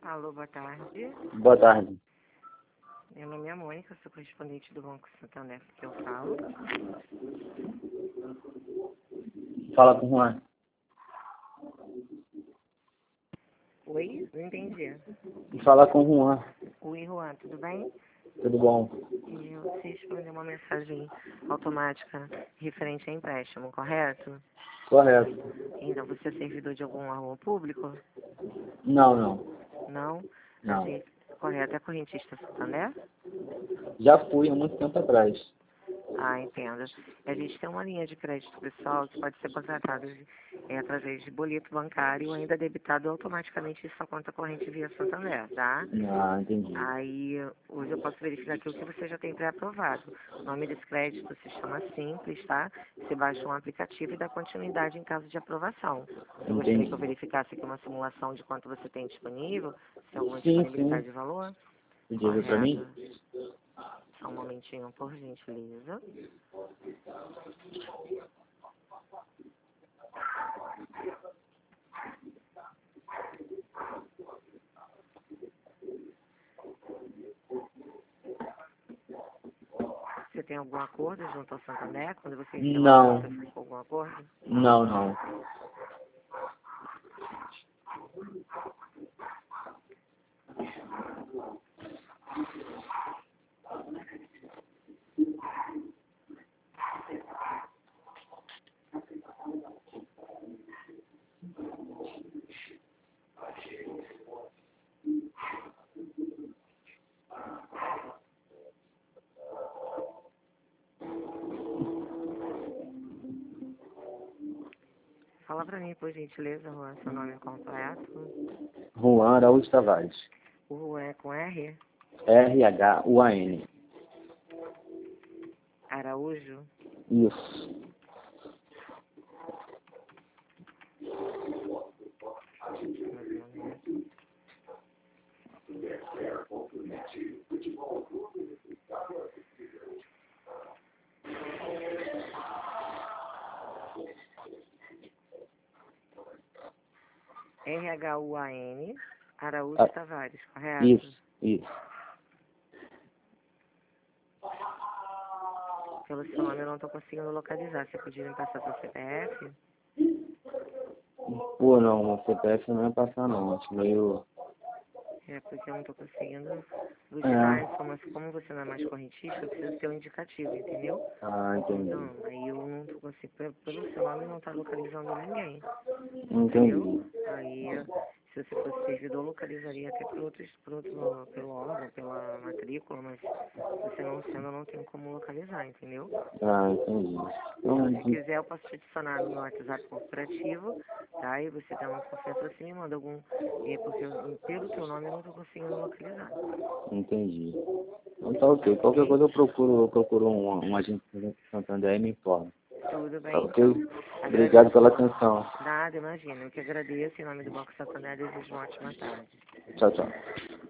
Alô, boa tarde. Boa tarde. Meu nome é Mônica, sou correspondente do Banco Santander, que eu falo. Fala com o Juan. Oi? Não entendi. Fala com o Juan. Oi, Juan, tudo bem? Tudo bom? E você respondeu uma mensagem automática referente a empréstimo, correto? Correto. Então, você é servidor de algum órgão público? Não, não. Não? Não. Assim, correto. É correntista Santander? Já fui há muito tempo atrás. Ah, entendo. A gente tem uma linha de crédito pessoal que pode ser contratada através de boleto bancário ou ainda debitado automaticamente em sua conta corrente via Santander, tá? Ah, entendi. Aí, hoje eu posso verificar aqui o que você já tem pré-aprovado. O nome desse crédito se chama Simples, tá? Você baixa um aplicativo e dá continuidade em caso de aprovação. Você gostaria que eu verificasse aqui uma simulação de quanto você tem disponível? Se tem alguma disponibilidade de valor? Podia ver pra mim? Só um momentinho, por gentileza. Você tem algum acordo junto ao Santander? Quando você recebeu Não. você ficou com algum acordo? Não, não. Fala pra mim, por gentileza, Juan, seu nome completo. Juan Araújo Tavares. O Juan é com R? R-H-U-A-N. Araújo? Isso. R-H-U-A-N, Araújo Tavares, correto? Isso. Pelo seu nome eu não estou conseguindo localizar. Você podia me passar seu CPF? Pô, não, o CPF não ia passar não. Acho meio... É porque eu não estou conseguindo buscar a informação. Como você não é mais correntista, eu preciso ter um indicativo, entendeu? Ah, entendi. Então, aí eu não estou conseguindo, pelo seu nome não está localizando ninguém, Entendi. entendeu? Aí, se você fosse servidor, localizaria até pelo órgão, pela matrícula, mas você não sendo, não tem como localizar, entendeu? Ah, entendi. Então, Então, se quiser, eu posso te adicionar no meu WhatsApp corporativo, tá? E você tem uma confiança, você me manda algum... porque pelo teu nome eu não estou conseguindo localizar. entendi. Então tá ok. Qualquer coisa eu procuro um agente do Santander e me informo. Tudo bem, Tá ok? então. Obrigado pela Agradeço. atenção. Nada, imagina. Eu que agradeço. Em nome do Banco Santander, desejo uma ótima tarde. Tchau, tchau.